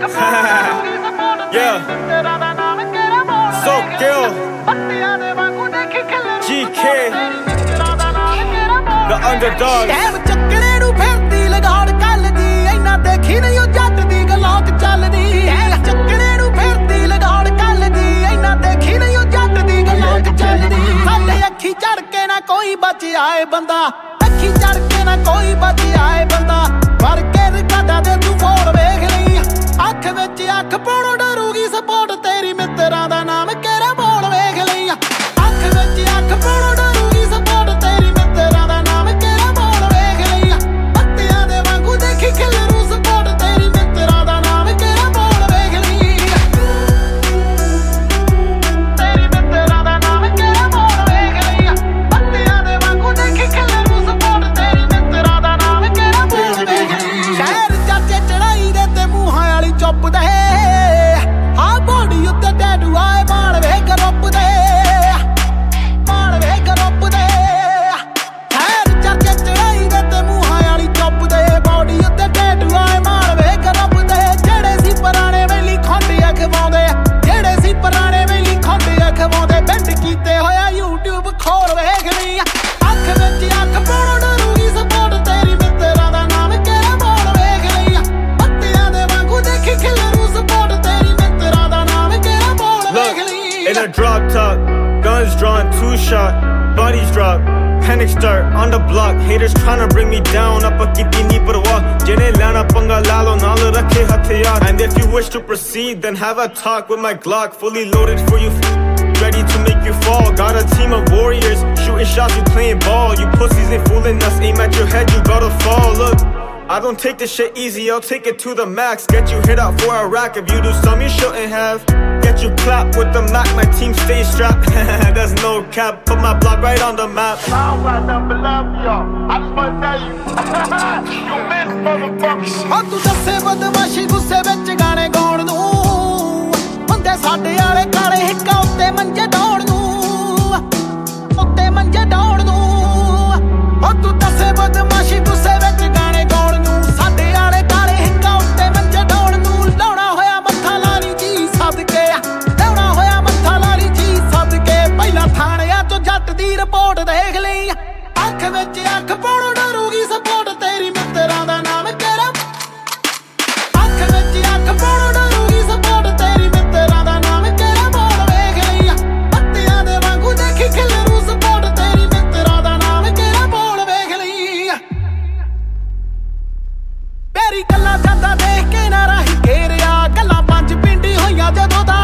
Yeah. So Gil, GK, the underdog. ਚੱਕਣੇ ਨੂੰ ਫਿਰਦੀ ਲਗਾੜ ਕੱਲਦੀ ਇੰਨਾ ਦੇਖੀ ਨਹੀਂ ਉਹ ਜੱਟ ਦੀ ਗਲੋਕ ਚੱਲਦੀ ਚੱਕਣੇ ਨੂੰ ਫਿਰਦੀ ਲਗਾੜ ਕੱਲਦੀ ਇੰਨਾ ਦੇਖੀ ਨਹੀਂ ਉਹ ਜੱਟ ਦੀ ਗਲੋਕ ਚੱਲਦੀ ਸਾਡੇ ਅੱਖੀ ਚੜ ਕੇ ਨਾ ਕੋਈ ਬਚ ਆਏ ਬੰਦਾ ਅੱਖੀ ਚੜ ਕੇ ਨਾ ਕੋਈ ਬਚ ਆਏ ਬੰਦਾ ਵਰ ਕੇ ਰਿਕਾਰਡਾਂ ਦੇ ਤੂੰ ਫੋੜ ਵੇਖ ਲਈ ਅੱਖ ਵਿੱਚ ਅੱਖ ਪਾਉਣੋਂ ਡਰੂਗੀ ਸਪੋਰਟ ਤੇਰੀ ਮਿੱਤਰਾਂ ਦਾ ਨਾਮ ਕਿਹੜਾ ਬੋਲ ਵੇਖ ਲਈ ਅੱਖ ਵਿੱਚ ਅੱਖ ਪਾਉਣੋਂ ਡਰੂਗੀ ਸਪੋਰਟ ਤੇਰੀ ਮਿੱਤਰਾਂ ਦਾ ਨਾਮ ਕਿਹੜਾ ਬੋਲ ਵੇਖ ਲਈ ਪੱਤਿਆਂ ਦੇ ਵਾਂਗੂ ਦੇਖੀ ਖਿਲਰੂ ਸਪੋਰਟ ਤੇਰੀ ਮਿੱਤਰਾਂ ਦਾ ਨਾਮ ਕਿਹੜਾ ਬੋਲ ਵੇਖ ਲਈ ਤੇਰੀ ਮਿੱਤਰਾਂ ਦਾ ਨਾਮ ਕਿਹੜਾ ਬੋਲ ਵੇਖ ਲਈ ਪੱਤਿਆਂ ਦੇ ਵਾਂਗੂ ਦੇਖੀ ਖਿਲਰੂ ਸਪੋਰਟ ਤੇਰੀ ਮਿੱਤਰਾਂ ਦਾ ਨਾਮ ਕਿਹੜਾ ਬੋਲ ਵੇਖ ਲਈ ਸ਼ਹਿਰ ਚਾਚੇ ਚੜਾਈ ਦੇ ਤੇ ਮੂੰਹਾਂ ਵਾਲੀ ਚੁੱਪ ਦੇ ਆ ਬੋਡੀ ਉੱਤੇ ਟੈਟੂ ਆਏ ਮਾਲ ਵੇ ਗਰੁੱਪ ਦੇ ਮਾਲ ਵੇ ਗਰੁੱਪ ਦੇ ਸ਼ਹਿਰ ਚਾਚੇ ਚੜਾਈ ਦੇ ਤੇ ਮੂੰਹਾਂ ਵਾਲੀ ਚੁੱਪ ਦੇ ਬੋਡੀ ਉੱਤੇ ਟੈਟੂ ਆਏ ਮਾਲ ਵੇ ਗਰੁੱਪ ਦੇ ਜਿਹੜੇ ਸੀ ਪੁਰਾਣੇ ਵੇਲੀ ਖੰਡੇ ਖਵਾਉਂਦੇ ਜਿਹੜੇ ਸੀ ਪੁਰਾਣੇ ਵੇਲੀ ਖੰਡੇ ਖਵਾਉਂਦੇ ਬੈਂਡ ਕੀਤੇ ਹੋਇਆ YouTube ਖੋਲ ਵੇਖ ਲਈ ਅੱਖ ਵਿੱਚ ਅੱਖ ਪਾਉਣੋਂ ਡਰੂਗੀ ਸਪੋਰਟ ਤੇਰੀ ਮਿੱਤਰਾਂ ਦਾ ਨਾਮ ਕਿਹੜਾ ਬੋਲ ਵੇਖ ਲਈ ਪੱਤਿਆਂ ਦੇ ਵਾਂਗੂ ਦੇਖੀ ਖਿਲਰੂ ਸਪੋਰਟ ਤੇਰੀ ਮਿੱਤਰਾਂ ਦਾ ਨਾਮ ਕਿਹੜਾ ਬੋਲ ਵੇਖ ਲਈ In a drop top, guns drawn, 2 shot, bodies drop, panic start on the block. Haters tryna bring me down, up a kitty knee पर walk. Jene lana panga lalo, naal rakhe hatiyar. And if you wish to proceed, then have a talk with my Glock, fully loaded for you. Ready to make you fall. Got a team of warriors, shooting shots, you playing ball. You pussies ain't fooling us, aim at your head, you gotta fall. Look, I don't take this shit easy, I'll take it to the max. Get you hit out for a rack, if you do something you shouldn't have. Get you clapped with the Mac, my team stays strapped. There's no cap, put my block right on the map. I don't got nothing but love for y'all. I just wanna tell you, you missed motherfucker. ਹਾਂ ਤੂੰ ਦੱਸੇ ਬਦਮਾਸ਼ੀ ਗੁੱਸੇ ਵਿੱਚ ਗਾਣੇ ਗਾਉਣ ਨੂੰ ਹੁੰਦੇ ਸਾਡੇ ਵਾਲੇ ਕਾਲੇ ਹਿੱਕਾਂ ਉੱਤੇ ਮੰਜੇ ਡਾਉਣ ਨੂੰ ਉੱਤੇ ਮੰਜੇ ਡਾਉਣ ਨੂੰ ਹਾਂ ਤੂੰ ਦੱਸੇ ਬਦਮਾਸ਼ੀ ਗੁੱਸੇ ਵਿੱਚ ਗਾਣੇ ਗਾਉਣ ਨੂੰ ਸਾਡੇ ਵਾਲੇ ਕਾਲੇ ਹਿੱਕਾਂ ਉੱਤੇ ਮੰਜੇ ਡਾਉਣ ਨੂੰ ਲਾਉਣਾ ਹੋਇਆ ਮੱਥਾ ਲਾਲੀ ਜੀ ਸਦਕੇ ਲਾਉਣਾ ਹੋਇਆ ਮੱਥਾ ਲਾਲੀ ਜੀ ਸਦਕੇ ਪਹਿਲਾਂ ਥਾਣਿਆਂ ਚੋਂ ਜੱਟ ਦੀ ਰਿਪੋਰਟ ਦੇਖ ਲਈ ਅੱਖ ਵਿੱਚ ਅੱਖ ਪਾਉਣੋਂ ਡਰੂਗੀ ਸਪੋਰਟ ਤੇਰੀ ਮਿੱਤਰਾਂ ਦਾ ਨਾਮ ਕਿਹੜਾ ਅੱਖ ਵਿੱਚ ਅੱਖ ਪਾਉਣੋਂ ਡਰੂਗੀ ਸਪੋਰਟ ਤੇਰੀ ਮਿੱਤਰਾਂ ਦਾ ਨਾਮ ਕਿਹੜਾ ਬੋਲ ਵੇਖ ਲਈ ਪੱਤਿਆਂ ਦੇ ਵਾਂਗੂ ਦੇਖੀ ਖਿਲਰੂ ਸਪੋਰਟ ਤੇਰੀ ਮਿੱਤਰਾਂ ਦਾ ਨਾਮ ਕਿਹੜਾ ਬੋਲ ਵੇਖ ਲਈ ਪਿਆਰੀ ਗੱਲਾਂ ਜਾਂਦਾ ਦੇਖ ਕੇ ਨਾ ਰਾਹੀ ਘੇਰਿਆ ਗੱਲਾਂ ਪੰਜ ਪਿੰਡੀ ਹੋਈਆਂ ਜਦੋਂ ਦਾ